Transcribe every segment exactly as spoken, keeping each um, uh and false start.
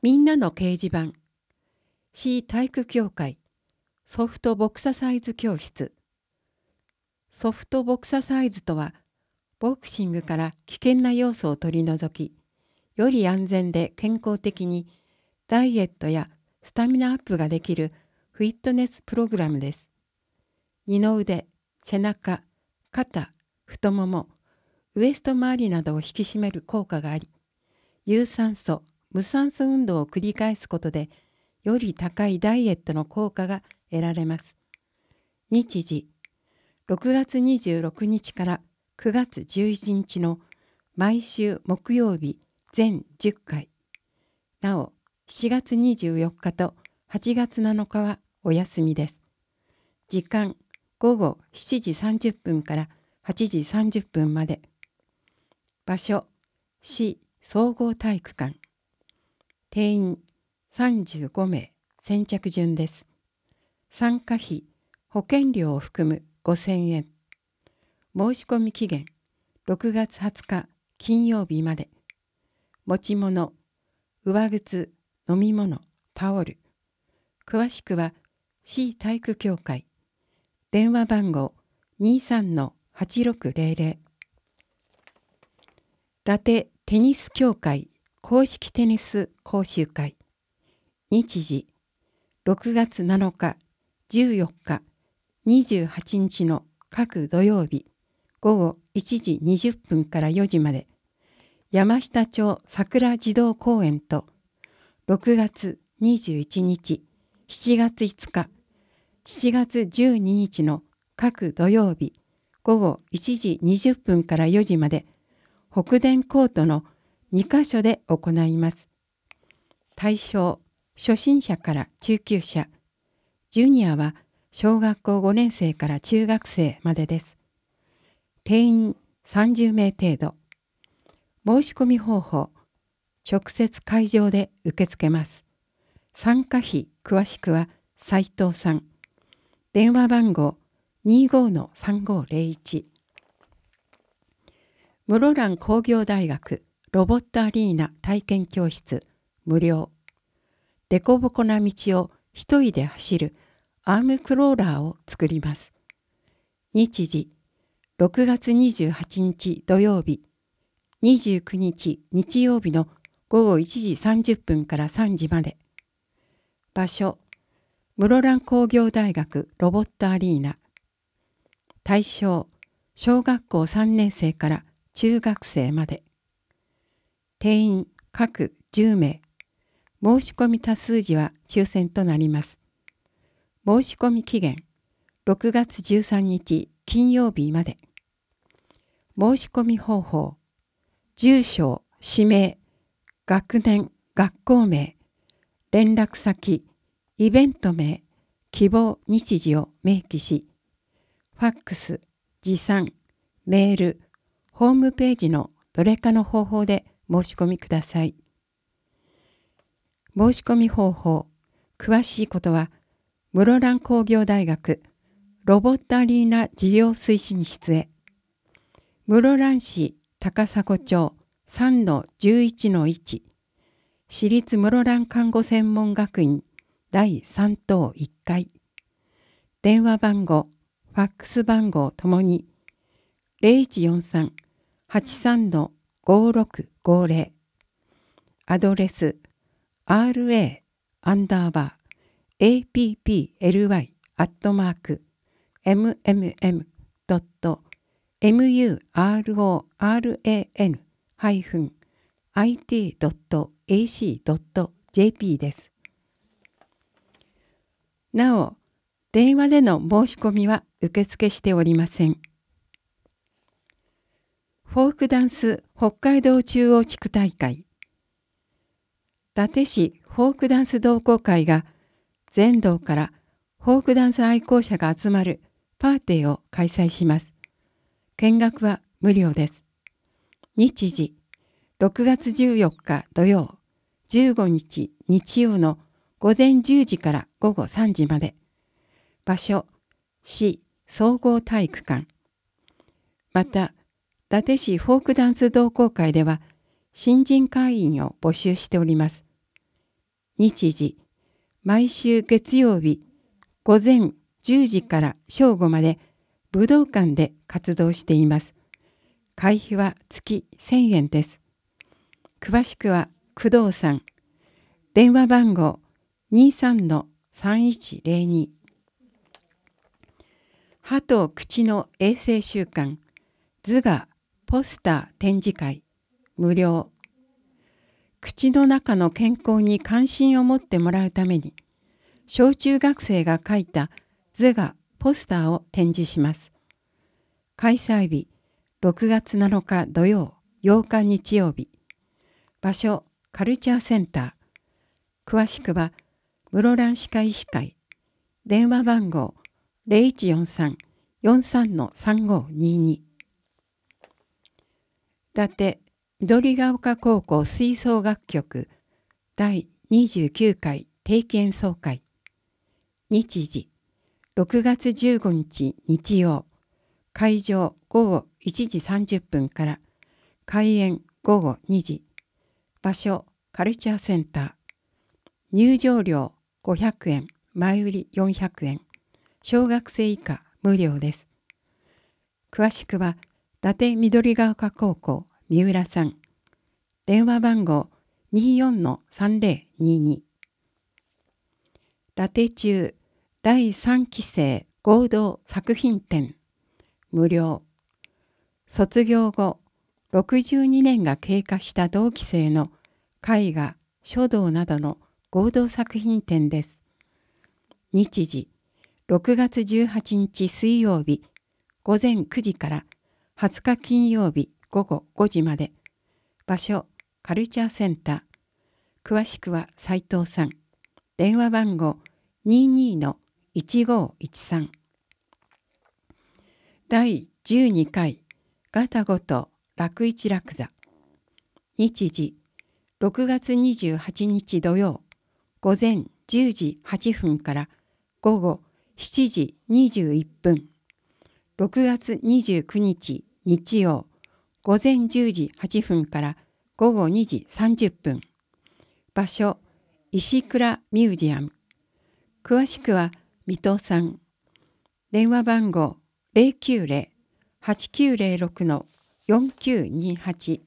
みんなの掲示板、市体育協会、ソフトボクササイズ教室。ソフトボクササイズとは、ボクシングから危険な要素を取り除き、より安全で健康的にダイエットやスタミナアップができるフィットネスプログラムです。二の腕、背中、肩、太もも、ウエスト周りなどを引き締める効果があり、有酸素、無酸素運動を繰り返すことで、より高いダイエットの効果が得られます。日時、ろくがつにじゅうろくにちからくがつじゅういちにちの毎週木曜日全じゅっかい。なお、しがつにじゅうよっかとはちがつなのかはお休みです。時間、ごごしちじさんじゅっぷんからはちじさんじゅっぷんまで。場所、市総合体育館。定員さんじゅうごめい、先着順です。参加費、保険料を含むごせんえん。申し込み期限、ろくがつはつか金曜日まで。持ち物、上靴、飲み物、タオル。詳しくは市体育協会。電話番号 にじゅうさんのはちろくぜろぜろ。伊達テニス協会公式テニス講習会。日時、ろくがつなのか、じゅうよっか、にじゅうはちにちの各土曜日、ごごいちじにじゅっぷんからよじまで、山下町桜児童公園と、ろくがつにじゅういちにち、しちがついつか、しちがつじゅうににちの各土曜日、ごごいちじにじゅっぷんからよじまで、北電コートのにかしょで行います。対象、初心者から中級者、ジュニアは小学校ごねんせいから中学生までです。定員さんじゅうめい程度。申し込み方法、直接会場で受け付けます。参加費詳しくは斉藤さん。電話番号 にじゅうごのさんごぜろいち。室蘭工業大学ロボットアリーナ体験教室無料。でこぼこな道を一人で走るアームクローラーを作ります。日時、ろくがつにじゅうはちにち土曜日、にじゅうくにち日曜日のごごいちじさんじゅっぷんからさんじまで。場所、室蘭工業大学ロボットアリーナ。対象、小学校さんねんせいから中学生まで。定員各じゅうめい。申し込み多数時は抽選となります。申し込み期限、ろくがつじゅうさんにち金曜日まで。申し込み方法、住所、氏名、学年、学校名、連絡先、イベント名、希望日時を明記し、ファックス、持参、メール、ホームページのどれかの方法で申し込みください。申し込み方法、詳しいことは、室蘭工業大学ロボットアリーナ事業推進室へ。室蘭市高砂町 さんのじゅういちのいち、市立室蘭看護専門学院だいさんとういっかい。電話番号、ファックス番号ともに ゼロいちよんさん はちさんのごろくごぜろ。アドレス アールエー アンダーバー エーピーピーエルワイ アットマーク エムエムエム ドット エムユーアールオーアールエーエヌ ハイフン アイティー ドット エーシー ドット ジェーピー です。なお、電話での申し込みは受付しておりません。フォークダンス北海道中央地区大会。伊達市フォークダンス同好会が全道からフォークダンス愛好者が集まるパーティーを開催します。見学は無料です。日時、ろくがつじゅうよっか土曜、じゅうごにち日曜のごぜんじゅうじからごごさんじまで。場所、市総合体育館。また、伊達市フォークダンス同好会では新人会員を募集しております。 日時、毎週月曜日午前じゅうじから正午まで武道館で活動しています。会費は月せんえんです。詳しくは工藤さん。電話番号 にじゅうさんのさんいちゼロに。歯と口の衛生週間図画ポスター展示会無料。口の中の健康に関心を持ってもらうために小中学生が描いた図画ポスターを展示します。開催日ろくがつなのか土曜、ようか日曜日。場所カルチャーセンター。詳しくは室蘭歯科医師会。電話番号 ゼロいちよんさん よんさんのさんごにに。伊達緑が丘高校吹奏楽曲だいにじゅうきゅうかい定期演奏会。日時ろくがつじゅうごにち日曜。会場ごごいちじさんじゅっぷんから開演ごごにじ。場所カルチャーセンター。入場料ごひゃくえん、前売りよんひゃくえん。小学生以下無料です。詳しくは伊達緑が丘高校三浦さん。電話番号 にじゅうよんのさんぜろにに。伊達中だいさんき生合同作品展無料。卒業後ろくじゅうにねんが経過した同期生の絵画、書道などの合同作品展です。日時ろくがつじゅうはちにち水曜日午前くじからはつか金曜日ごごごじまで。場所カルチャーセンター。詳しくは斉藤さん。電話番号 にじゅうにのいちごいちさん。だいじゅうにかいガタゴト楽一楽座。日時ろくがつにじゅうはちにち土曜午前じゅうじはっぷんからごごしちじにじゅういっぷん。ろくがつにじゅうくにち日曜午前じゅうじはっぷんからごごにじさんじゅっぷん。場所石倉ミュージアム。詳しくは水戸さん。電話番号 ゼロきゅうゼロ はちきゅうゼロろくのよんきゅうにはち。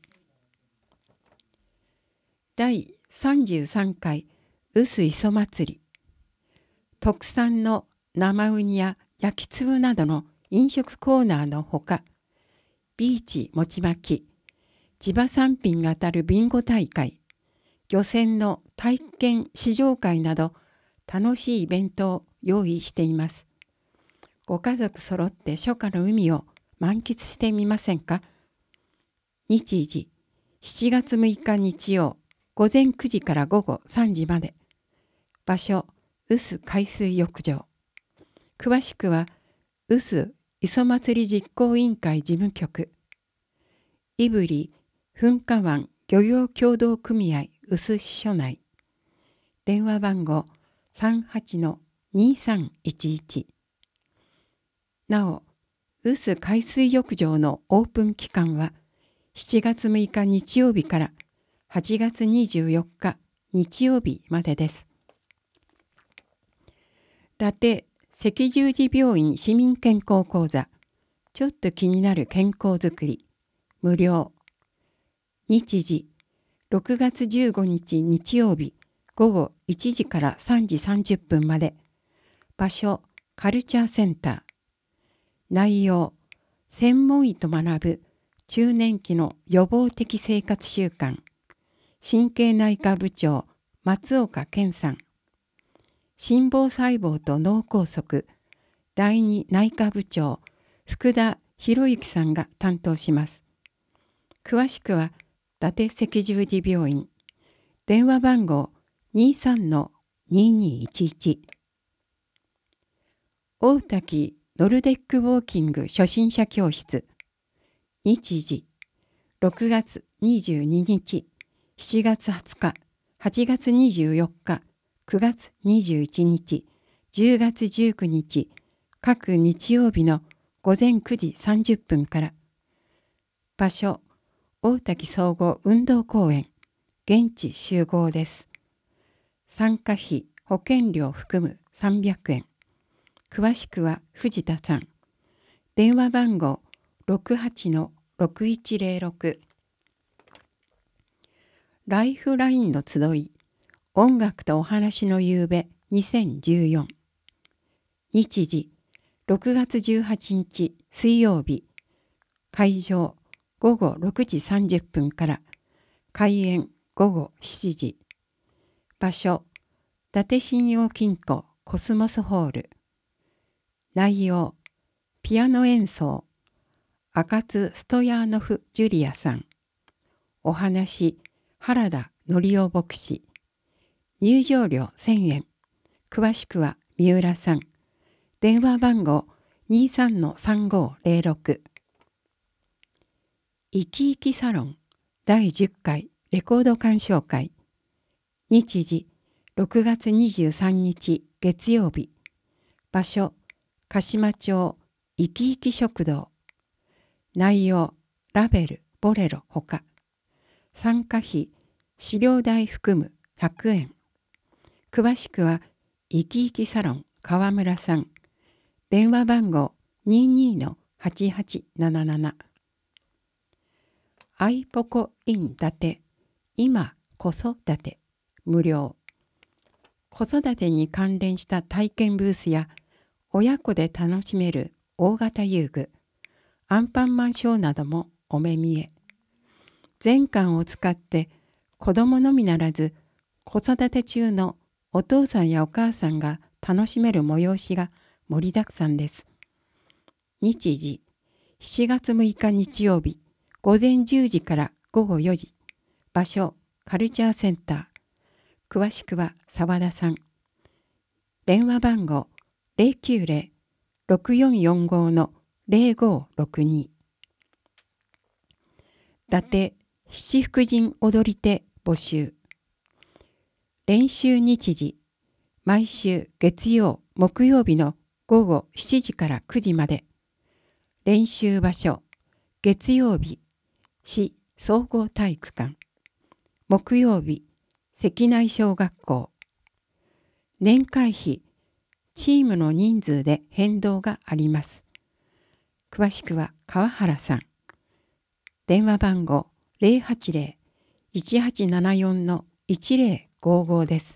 だいさんじゅうさんかい臼磯祭り。特産の生ウニや焼き粒などの飲食コーナーのほか、ビーチ餅巻き、地場産品が当たるビンゴ大会、漁船の体験試乗会など楽しいイベントを用意しています。ご家族揃って初夏の海を満喫してみませんか。日時しちがつむいか日曜午前くじからごごさんじまで。場所臼海水浴場。詳しくは臼磯祭り実行委員会事務局。胆振噴火湾漁業協同組合臼支所内。電話番号 さんはちのにさんいちいち。なお、臼海水浴場のオープン期間はしちがつむいか日曜日からはちがつにじゅうよっか日曜日までです。伊達赤十字病院市民健康講座。ちょっと気になる健康づくり無料。日時ろくがつじゅうごにち日曜日ごごいちじからさんじさんじゅっぷんまで。場所カルチャーセンター。内容専門医と学ぶ中年期の予防的生活習慣。神経内科部長松岡健さん。心房細胞と脳梗塞だいに内科部長福田博之さんが担当します。詳しくは伊達赤十字病院。電話番号 にじゅうさんのににいちいち。大滝ノルデックウォーキング初心者教室。日時ろくがつにじゅうににち、しちがつはつか、はちがつにじゅうよっか、くがつにじゅういちにち、じゅうがつじゅうくにち、各日曜日のごぜんくじさんじゅっぷんから。場所大滝総合運動公園。現地集合です。 参加費、保険料含むさんびゃくえん。詳しくは藤田さん。電話番号 ろくはちのろくいちゼロろく。ライフラインの集い、音楽とお話の夕べにせんじゅうよん。日時、ろくがつじゅうはちにち水曜日。会場、ごごろくじさんじゅっぷんから。開演、ごごしちじ。場所、伊達信用金庫コスモスホール。内容、ピアノ演奏、赤津ストヤーノフ・ジュリアさん。お話、原田則夫牧師。入場料せんえん。詳しくは三浦さん。電話番号 にじゅうさんのさんごゼロろく。いきいきサロンだいじゅっかいレコード鑑賞会。日時、ろくがつにじゅうさんにち月曜日。場所、鹿島町いきいき食堂。内容、ラベル、ボレロほか。参加費、資料代含むひゃくえん。詳しくは、いきいきサロン川村さん。電話番号 にじゅうにのはちはちなななな。アイポコイン伊達、今子育て、無料。子育てに関連した体験ブースや、親子で楽しめる大型遊具、アンパンマンショーなどもお目見え。全館を使って子供のみならず子育て中のお父さんやお母さんが楽しめる催しが盛りだくさんです。日時、しちがつむいか日曜日、午前じゅうじからごごよじ。場所、カルチャーセンター。詳しくは澤田さん。電話番号 ゼロきゅうゼロ ろくよんよんごのゼロごろくに。伊達七福神踊り手募集。練習日時、毎週月曜、木曜日のごごしちじからくじまで。練習場所、月曜日、市総合体育館。木曜日、関内小学校。年会費、チームの人数で変動があります。詳しくは川原さん。電話番号 ゼロはちゼロ いちはちななよんのいちゼロごごです。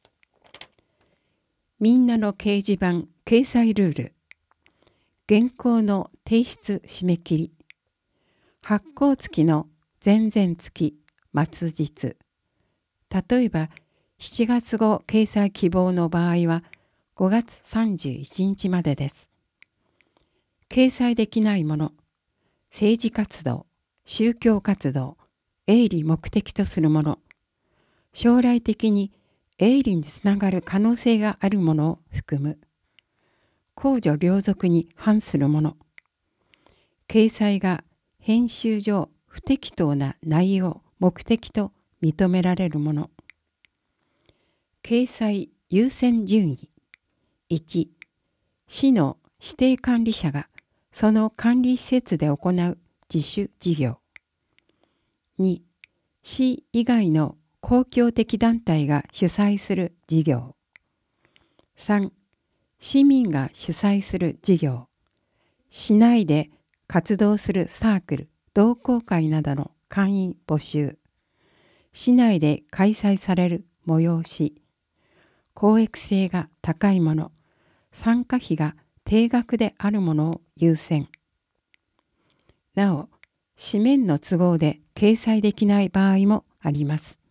みんなの掲示板掲載ルール。原稿の提出締め切り。発行月の前々月末日。例えばしちがつご掲載希望の場合はごがつさんじゅういちにちまでです。掲載できないもの、政治活動、宗教活動、営利目的とするもの、将来的に営利につながる可能性があるものを含む、公序良俗に反するもの、掲載が編集上不適当な内容、目的と認められるもの、掲載優先順位。いち、市の指定管理者がその管理施設で行う自主事業。に、市以外の公共的団体が主催する事業。さん、市民が主催する事業。市内で活動するサークル、同好会などの会員募集。市内で開催される催し。公益性が高いもの、参加費が定額であるものを優先。なお、紙面の都合で掲載できない場合もあります。